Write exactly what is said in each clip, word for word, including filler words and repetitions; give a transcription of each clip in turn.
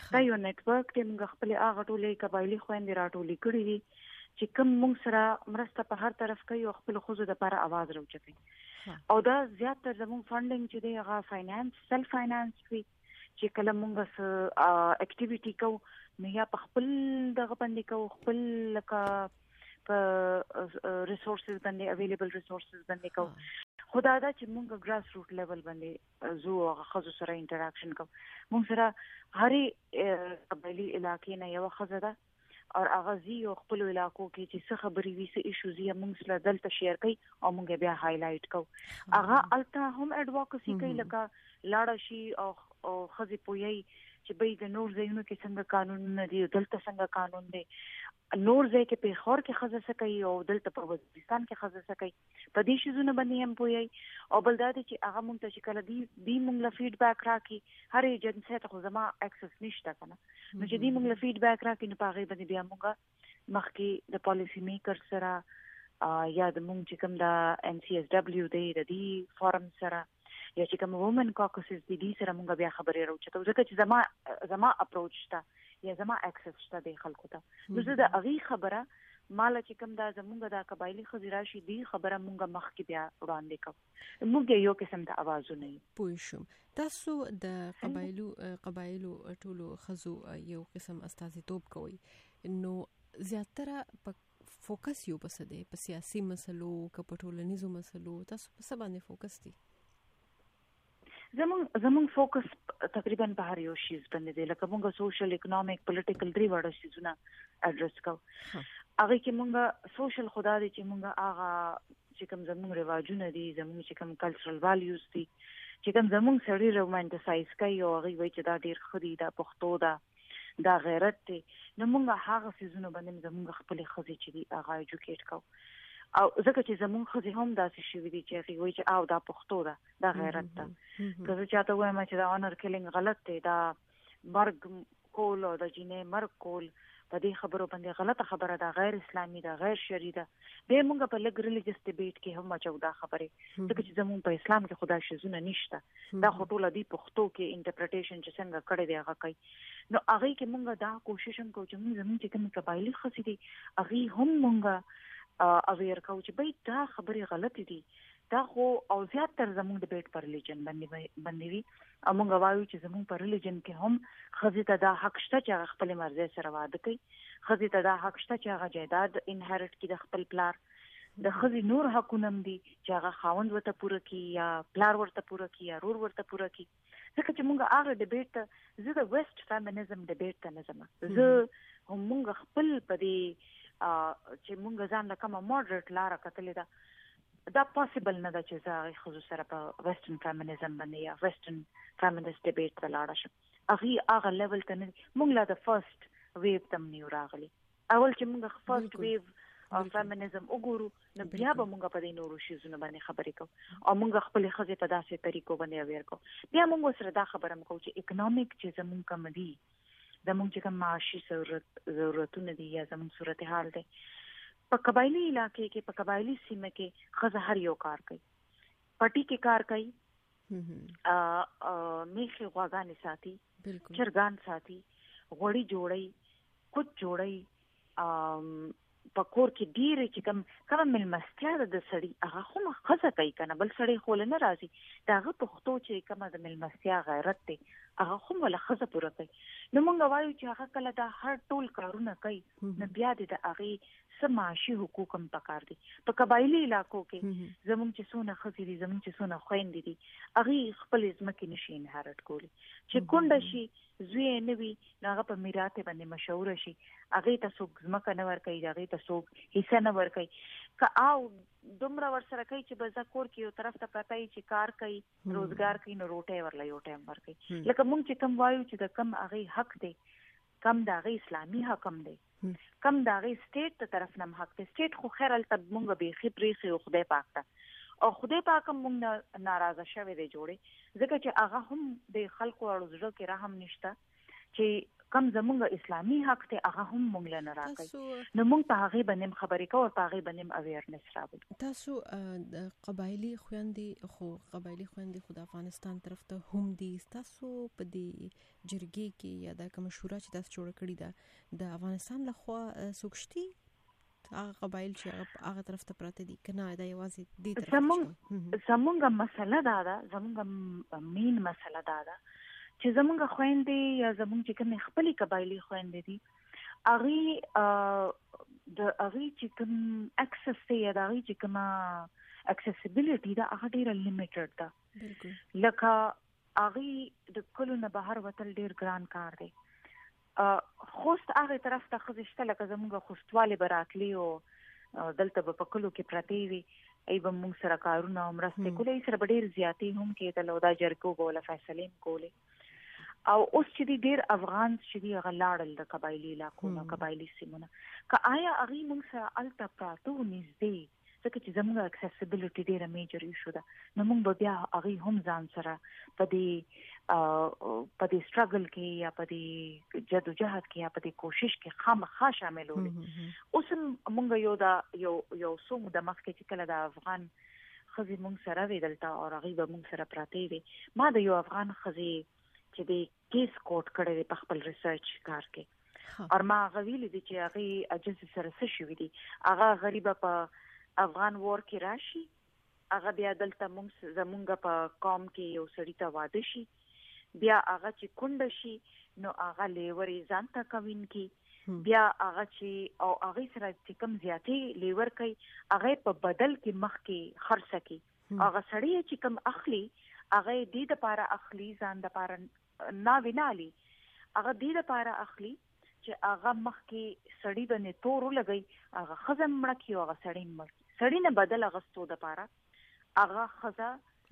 دا یو نتورک دی. موږ خپل هغه ټولې قبایلی خويندې راټولې کړې دي چې کوم موږ سره مرسته په هر طرف کوي او خپل خوځو د لپاره आवाज راوچتي. او دا زیاتره زموږ فندینګ چې دی هغه فاینانس سیلف فاینانس وي چې کله موږ س اکټیویټي کوو نو یا په خپل دغه باندې کوو خپل لکه په ریسورسز باندې اویلیبل ریسورسز باندې کوو. خدا دا چې موږ ګراس روټ لیول باندې زو هغه خزو سره انټراکشن کوو. موږ سره هري قبایلی علاقې نه یو خزه ده او هغه زی او خپل علاقو کې چې څه خبري وي څه ایشوز یې موږ سره دلته شیر کوي او موږ بیا هایلایټ کوو. هغه الته هم اډوکسي کوي لکه لاړ شي او او خزي پوي چې به د نور ځایونو کې څنګه قانون نه دی دلته څنګه قانون دی نور ځای کې په خور کې خزه سکي او دلته په وزیرستان کې خزه سکي په دې شیزونه باندې هم پوي او بل دا چې هغه مونږ ته چې کله دی دی مونږ له فیډبیک راکې هر ایجنسی ته خو زما اکسس نشته کنه نو چې دی مونږ له فیډبیک راکې نو په هغه باندې بیا مونږ مخکې د پالیسی میکر سره یا د مونږ چې کوم د ان سی اس دبليو دی د دې فورم سره یا چې کوم وومن کاکسز دي دي سره مونږ بیا خبرې راوچتو ځکه چې زما زما اپروچ تا یا زما اکسس شته د خلکو ته نو زه د اغي خبره مال چې کوم دا زمونږ د قبایلی خزراشي دي خبره مونږ مخ کې بیا وړاندې کوو مونږ یو قسم د اوازونه یو پوه شم. تاسو د قبایلو قبایلو ټولو خزو یو قسم استازیتوب کوي نو زیاتره په فوکس یو پس دی په سیاسي مسلو که په ټولنیزو مسلو تاسو په څه باندې فوکس دي؟ زمون زمون فوکس تقریبا په هر یو شی باندې دی لکه موږ سوشل اکونومیک پولیټیکل درې وړ شیزونه اډرس کوو. هغه کې موږ سوشل خدا دي چې موږ هغه چې کوم زمون رواجونه دي زمون چې کوم کلچرل ویلیوز دي چې کوم زمون سړی رومانټیسایز کوي او هغه وایي چې دا ډیر خدي دا پښتو دا دا غیرت دی نو موږ هغه شیزونه باندې زمون خپل خزي چې دی هغه ایجوکیټ کوو او ځکه چې زمون خزي هم داسې شوی دي چې هغه وایي چې او دا پښتو دا دا غیرت ده که زه چاته وایم چې دا اونر کیلینګ غلط دی دا مرګ کول او د جینې مرګ کول په دې خبرو باندې غلطه خبره ده غیر اسلامي ده غیر شرعي ده به موږ په لګ ریلیجیس ډیبیټ کې هم اچو دا خبره ځکه چې زمون په اسلام کې خدا شزونه نشته دا خټوله دی پښتو کې انټرپریټیشن چې څنګه کړی دی هغه کوي نو هغه کې موږ دا کوشش هم کوو چې موږ زمون چې کوم قبایلی خزي دي هغه هم موږ اویر کوو چې به دا خبره غلط دي دا خو او زیات تر زموږ د بیٹ پر ریلیجن باندې باندې وی او موږ وایو چې زموږ پر ریلیجن کې هم خزي ته دا حق شته چې خپل مرزه سره واده کوي خزي ته دا حق شته چې هغه جایداد انهریټ کړي د خپل پلار د خزي نور حقونه دي چې هغه خاوند ورته پوره کړي یا پلار ورته پوره کړي یا رور ورته پوره کړي ځکه چې موږ هغه ډیبیټ زه د ویسٹ فیمینزم ډیبیټ ته نه ځم زه هم موږ خپل په دې چې موږ ځان له کومه ماډریټ لار کتلې ده دا پاسیبل نه ده چې زه خو سره په ویسټرن فیمینزم باندې یا ویسټرن فیمینست ډیبیټ ته لاړ شم هغه هغه لیول ته نه موږ لا د فرست ویو تم نیو راغلی اول چې موږ فرست ویو او فیمینزم وګورو نو بیا به موږ په دې نورو شیزونو باندې خبرې کوو او موږ خپل خزې په داسې طریقو باندې اویر کوو بیا موږ سره دا خبره کوو چې اکونومیک چې زموږ کم دي زموږ چې کوم معاشي ضرورت ضرورتونه دي یا زموږ صورتحال دي په قبایلی علاقې کې په قبایلی سیمه کې خزه هر یو کار کوي پټي کې کار کوي ا میخي غواګانې ساتي چرګان ساتي غوړي جوړي کوچ جوړي ا پکور کې ډیر چې کوم کوم ملمستیا د سړی هغه خو خزه کوي کنه بل سړی خو نه راځي داغه پختو چې کوم د ملمستیا غیرت دی هغه خو ول خزه پوره کوي نو مونږ وایو چې هغه کله دا هر ټول کارونه کوي نو بیا د هغه سماشي حقوق هم پکار دي په قبایلی علاقو کې زموږ چې سونه خزي دي زموږ چې سونه خويندې دي هغه خپل ځمکې نشي انهارت کولی چې کونډه شي زوی نه وي هغه په میراث باندې مشهور شي هغه ته څوک ځمکه نه ور کوي هغه ته څوک حصہ نه ور کوي که او دومره ور سره کوي چې بزکور کې یو طرف ته پاتای چې کار کوي روزګار کوي نو روټه ورلا یو ټایم ور کوي لکه مونږ چې کم وایو چې د کم هغه حق دی کم د هغه اسلامي حکم دی کم د هغه سټیټ ته طرف نه حق دی سټیټ خو خیر ال تب مونږ به خبري خو خدای پاک ته او خدای پاک مونږ ناراضه شوه دی جوړي ځکه چې هغه هم د خلکو اړوزړه کې رحم نشته چې کم زمونږ اسلامي حق ته هغه هم مونږ لنه راکړي نو مونږ په هغه باندې خبرې کوو او په هغه باندې اویرنس راوړو. تاسو د قبایلی خويندې خو قبایلی خويندې خو د افغانستان طرف ته هم دي، تاسو په دې جرګې کې یا د کوم شورا چې تاسو جوړ کړی ده د افغانستان لخوا سوکشتي هغه قبایل چې هغه طرف ته پراته دي کنه دا یوازې دې طرف زمونږ زمونږ مسله دا ده، زمونږ مین مسله دا ده چې زمونږ خويندې یا زمونږ چې کوم خپلې قبایلی خويندې دي هغه د هغه چې کوم اکسس ته یا د هغه چې کوم اکسسیبিলিټي دا هغه ډیره لیمیټډ ده. بالکل لکه هغه د کلو نه بهر وتل ډیر ګران کار دی. خوست هغه طرف ته خزشته لکه زموږ خوستواله براتلی او دلته په کلو کې پراتی وي ای به موږ سره کارونه مرسته کولای سره ډیر زیاتی هم کېدل او دا جرګو بوله فیصله کولې او اوس چې ډیر افغان چې دی غلاړل د قبایلی علاقو نه قبایلی سیمونه که آیا هغه موږ سره الته پراتو نږدې ځکه چې زموږ اکسسیبিলিټي ډیره میجر ایشو ده نو موږ بیا هغه هم ځان سره په دې په دې سټرګل کې یا په دې جدوجہد کې یا په دې کوشش کې خامخا شامل ول. اوس موږ یو دا یو یو څوم د مخ کې چې کله د افغان خزي موږ سره ویدلتا او هغه به موږ سره پراته وي. ما د یو افغان خزي چې د کیس کوټ کړی په خپل ریسرچ کار کې او ما غویل دي چې هغه اجازه سره څه شوی دي هغه غریبه په افغان وار کې راشي هغه بیا دلته موږ زمونږ په قوم کې یو سړی ته واده شي بیا هغه چې کونډ شي نو هغه لیورې ځان ته کوین کی بیا هغه چې او هغه سره چې کم زیاتې لیور کوي هغه په بدل کې مخ کې خرڅ کی هغه سړی چې کم اخلي هغه دې د پاره اخلي ځان د پاره نه وینالي هغه دې د پاره اخلي چې هغه مخ کې سړی باندې تور لګي هغه خزم مړ کی هغه سړی مړ سړی نه بدل غستو د پاره هغه خزا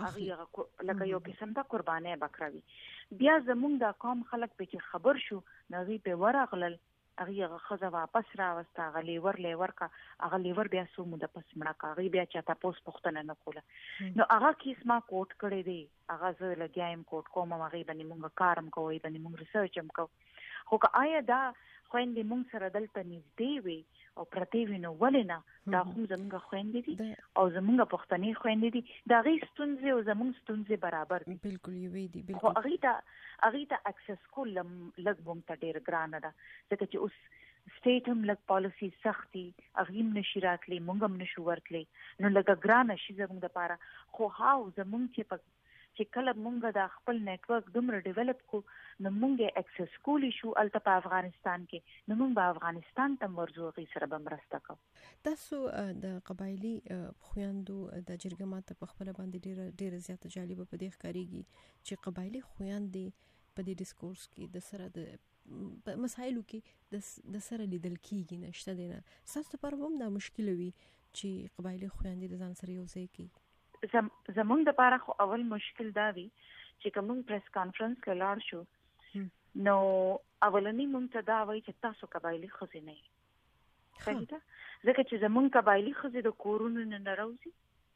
هغه لکه یو قسم د قرباني بکروي. بیا زمونږ د قوم خلک په چې خبر شو نغي په ورغلل هغه خزا واپس راوسته هغه لیور لیور کا هغه لیور بیا سو مو د پس مړه کا هغه بیا چاته پوس پختنه نه کوله نو هغه کیس ما کوټ کړی دی هغه زه لګایم کوټ کوم هغه باندې مونږ کارم کوی باندې مونږ ریسرچ هم کو خو که آیا دا خويندې مونږ سره دلته نږدې وي او پرتی وي نو ولې نه دا هم زمونږ خويندې دي او زمونږ پښتني خويندې دي دا غي ستونزې او زمونږ ستونزې برابر دي. بالکل یوي دي بالکل خو هغه ته هغه ته اکسس کول لږ بوم ته ډیر ګران ده ځکه چې اوس سټیټ هم لږ پالیسی سختي هغه هم نشي راتلی مونږ هم نشو ورتلی نو لږ ګران شي زمونږ لپاره خو هاو زمونږ چې په چې کله مونږ د خپل نتورک دومره ډیولپ کو نو مونږه اکسس کولی شو الته په افغانستان کې نو مونږ په افغانستان ته ورزوغي سره بمرسته کو. تاسو د قبایلی خويندو د جرګه ماته په خپل باندې ډیره ډیره زیاته جالب په دې ښکاریږي چې قبایلی خويندې په دې ډیسکورس کې د سره د مسایلو کې د سره لیدل کیږي نشته دینه تاسو پر هم دا مشکل وي چې قبایلی خويندې د ځان سره یو ځای کوي. زم زمونږ د پاره خو اول مشکل دا وی چې کوم پریس کانفرنس لاړ شو نو اولنی مونږ ته دا وایي چې تاسو قبایلی خزي نه صحیح ده ځکه چې زمونږ قبایلی خزي د کورونو نه ناروزي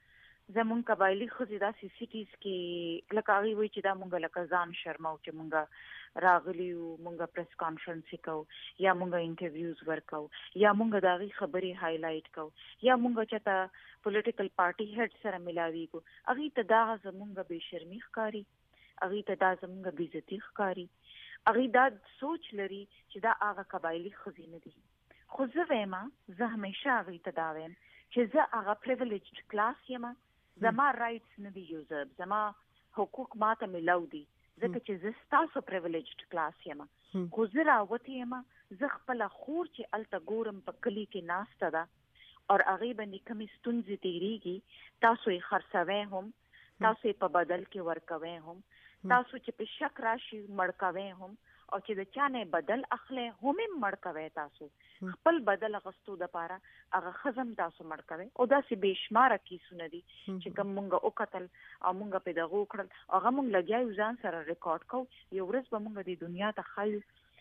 زمونږ قبایلی خزي د سټیز کې لکه هغه وایي چې دا مونږ لکه ځان شرماو چې مونږ راغلی او مونږ پریس کانفرنس وکاو یا مونږ انټرویوز ورکاو یا مونږ دا غي خبري هایلایټ کو یا مونږ چاته پولیټیکل پارټي هډ سره ملاوي کو هغه ته دا زمونږ به شرمي ښکاری هغه ته دا زمونږ بے عزتي ښکاری هغه دا سوچ لري چې دا هغه قبایلی خزینه دي خو زه وایم زه همیشه هغه ته دا وایم چې زه هغه پریویلیجډ کلاس یم زما رائټس نه دي یوزر زما حقوق ماته ملاو دي ځکه چې زه تاسو پریویلیجډ کلاس یم خو زه راوته یم زه خپل خور چې الته ګورم په کلی کې ناشته ده اور هغه باندې کمی ستونزې تیریږي تاسو یې خرڅوي هم تاسو یې په بدل کې ورکوي هم تاسو چې په شک راشي مړکوي هم او چې د چانه بدل اخلي هم مړکوي تاسو خپل بدل غستو د پاره هغه خزم تاسو مړکوي او دا سي بشمار کیسونه دي چې کوم مونږه او قتل او مونږه په دغه کړل هغه مونږ لګیاو ځان سره ریکارډ کو یو ورځ به مونږ د دنیا ته خایو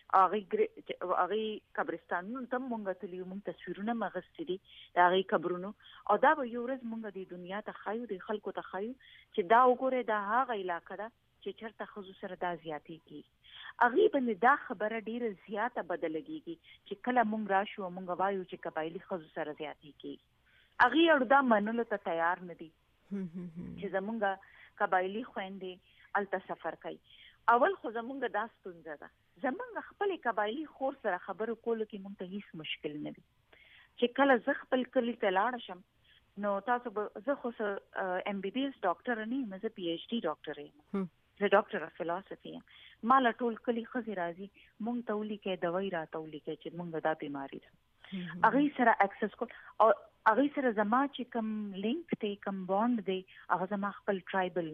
هغه هغه قبرستانونو ته مونږ ته لیو مونږ تصویرونه مغستې دي هغه قبرونو او دا به یو ورځ مونږ د دنیا ته خایو د خلکو ته خایو چې دا وګوره دا هغه علاقه ده چې چرته خزو سره دا زیاتی کی اغي باندې دا خبره ډیره زیاته بدلږي چې کله مونږ راشو مونږ وایو چې قبایلی خزو سره زیاتی کی اغي اړ دا منلو ته تیار نه دي چې زمونږ قبایلی خويندې الته سفر کوي. اول خو زمونږ دا ستونزه ده زمونږ خپل قبایلی خور سره خبرو کولو کې مونږ ته هیڅ مشکل نه دي چې کله زه خپل کلی ته لاړ شم نو تاسو به زه خو ام بي بي اس ډاکټر نه یم زه پی ایچ ډي ډاکټر یم زه ډاکټر اف فلسفي یم مال ټول کلی خزي راځي مونږ ته ولي کې دوايي راته ولي کې چې مونږ دا بیماری ده اغه سره اکسس کول او اغه سره زما چې کوم لینک دی کوم بوند دی اغه زما خپل ټرایبل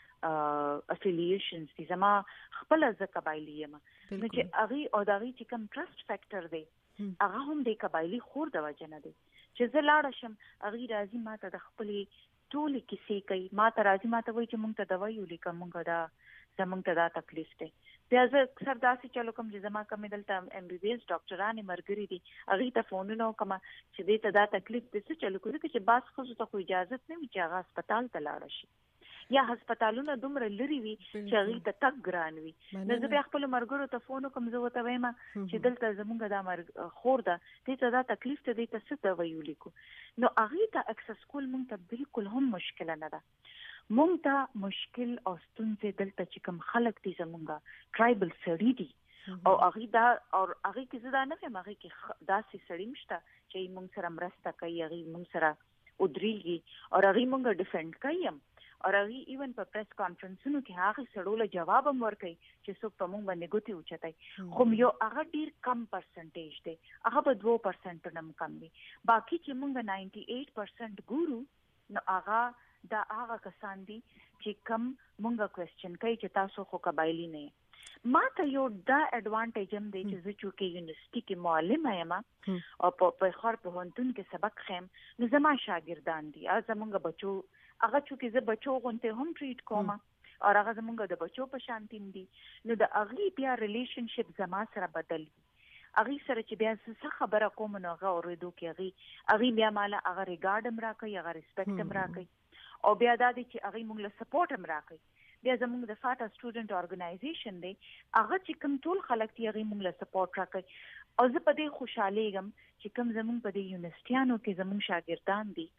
افیلیشنز دي زما خپل ز قبایلی یم نو چې اغه او دغه چې کوم ټرست فیکٹر دی هغه هم د قبایلی خور د وجه نه دی چې زه لاړ شم هغه راځي ماته د خپلې ټولې کیسې کوي ماته راځي ماته وایي چې مونږ ته دوايي ولیکم مونږ دا زمونږ ته دا تکلیف دی بیا زه اکثر داسې چلو کوم چې زما کومې دلته ام بي بي اس ډاکټرانې مرګري دي هغه ته فونونه وکم چې دې ته دا تکلیف دي څه چلو کوي چې باس خو ته خو اجازه نه وي چې هغه هسپتال ته لاړ شي یا هسپتالونه دومره لري وي چې هغه ته تک ګران وي نو زه بیا خپل مرګرو ته فون کوم زه وته وایم چې دلته زمونږ دا مرګ خور ده دې ته دا تکلیف ته دې ته څه دوايي ولیکو نو هغه ته اکسس کول مونږ ته بالکل هم مشکل نه ده مونږ ته مشکل او ستونزې دلته چې کوم خلک دي زمونږه ټرایبل سړي دي او هغه دا او هغه کې زدا نه هم هغه کې داسې سړي مشته چې مونږ سره مرسته کوي هغه مونږ سره ودرېږي او هغه مونږ ډیفند کوي او هغه ایون په پریس کانفرنسونو کې هغه سړول جواب هم ورکړي چې څوک په مونږ باندې ګوتی اوچتای خو یو هغه ډیر کم پرسنټیج دی هغه په دوه پرسنټ نه کم دی باقي چې مونږ نائنټي ایټ پرسنټ ګورو نو هغه دا هغه کسان دي چې کم مونږه کوېسچن کوي چې تاسو خو قبایلی نه ما ته یو دا اډوانټیج هم دی چې زه چې یونیورسيټي کې معلم یم او په خار په هونتون کې سبق خیم نو زما شاګردان دي از مونږ بچو هغه چې زه بچو غونته هم ټریټ کوم او هغه زمونږ د بچو په شانتیم دي نو د اغلی بیا ریلیشنشپ زما سره بدل اغي سره چې بیا څه خبره کوم نو هغه اورېدو کې اغي اغي بیا مال هغه ریګارډ هم راکړي هغه ریسپیکټ هم راکړي او بیا د دې چې اغي موږ له سپورټ هم راکړي بیا زموږ د فاټا سټوډنټ اورګنایزیشن دی هغه چې کوم ټول خلک دی هغه موږ له سپورټ راکړي او زه په دې خوشاله یم چې کوم زموږ په دې یونیورسيټیانو کې زموږ شاګردان دي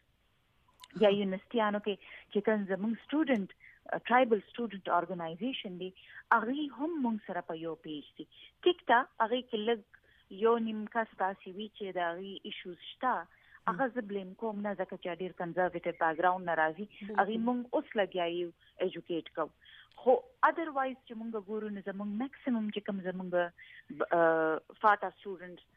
یا یونیورسيټیانو کې چې کوم زموږ سټوډنټ ټرایبل سټوډنټ اورګنایزیشن دی هغه هم موږ سره په یو پیج دي ټیک تا هغه کې لګ یو نیم کس تاسو وی چې دا غي ایشوز شته هغه ز بلیم کوم نه ځکه چې ډیر کنزرویټیو بیک گراوند ناراضي هغه موږ اوس لګیایو ایجوکیټ کو خو اذروایز چې موږ ګورو نه زموږ میکسیمم چې کوم زموږ فاټا سټوډنټ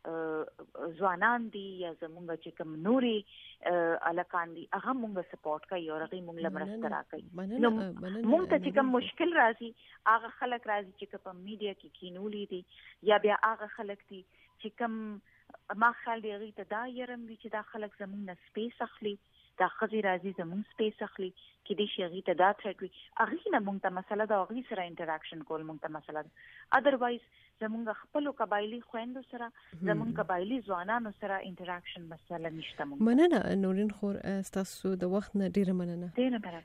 ځوانان دي یا زموږ چې کوم نوري الکان دي هغه موږ سپورټ کوي او هغه موږ لمرسته راکړي نو موږ ته چې کوم مشکل راځي هغه خلک راځي چې په میډیا کې کینولې دي یا بیا هغه خلک دي چې کوم ما خیال دی هغه ته دا يرم وی چې دا خلک زموږ نه سپیس اخلي دا خزي راځي زموږ سپیس اخلي کې دې شي هغه ته دا تھریټ وي هغه نه موږ ته مسله دا هغه سره انټریکشن کول موږ ته مسله ده اذروایز زموږ خپل قبایلی خويندو سره زموږ قبایلی ځوانانو سره انټریکشن مسله نشته موږ مننه نورین خور تاسو د وخت نه ډیره مننه ډیره